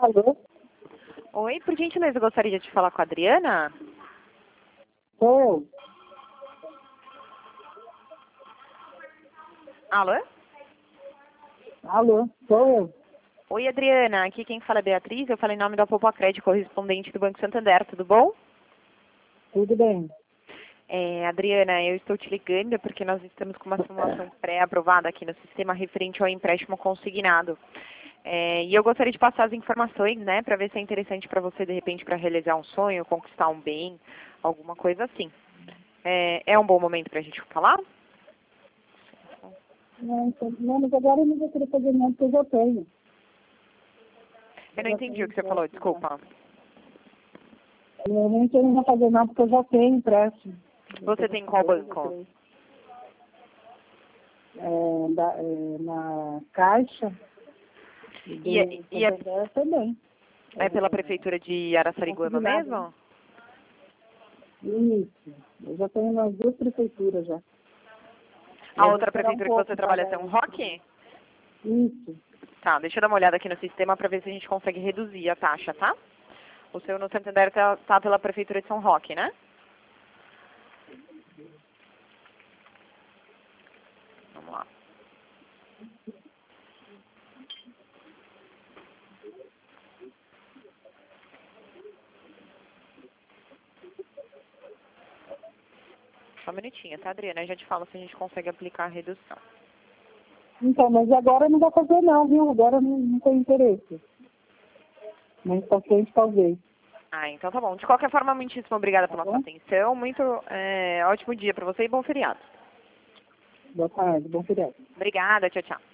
Alô? Oi, por gentileza, eu gostaria de falar com a Adriana. Sou eu. Alô? Alô? Sou eu. Oi, Adriana. Aqui quem fala é Beatriz. Eu falo em nome da Popacred, correspondente do Banco Santander. Tudo bom? Tudo bem? Adriana, eu estou te ligando porque nós estamos com uma simulação pré-aprovada aqui no sistema referente ao empréstimo consignado. E eu gostaria de passar as informações, né, para ver se é interessante para você, de repente, para realizar um sonho, conquistar um bem, alguma coisa assim. É um bom momento para a gente falar? Não, mas agora eu não vou querer fazer nada porque eu já tenho. Eu não entendi o que você falou, desculpa. Eu nem quero mais fazer nada porque eu já tenho empréstimo. Você tem qual banco? Na Caixa. E Também. é pela prefeitura de Araçariguama mesmo? Isso. Eu já tenho nas duas prefeituras já. A outra prefeitura que você trabalha é São Roque? Isso. Tá, deixa eu dar uma olhada aqui no sistema para ver se a gente consegue reduzir a taxa, tá? O seu no Santander tá pela prefeitura de São Roque, né? Vamos lá. Só um minutinho, tá, Adriana? Eu já te falo se a gente consegue aplicar a redução. Então, mas agora não vai fazer não, viu? Agora não tem interesse. Mas pra frente talvez. Ah, então tá bom. De qualquer forma, muitíssimo obrigada pela sua Bom? atenção. Muito ótimo dia para você e bom feriado. Boa tarde, bom feriado. Obrigada, tchau, tchau.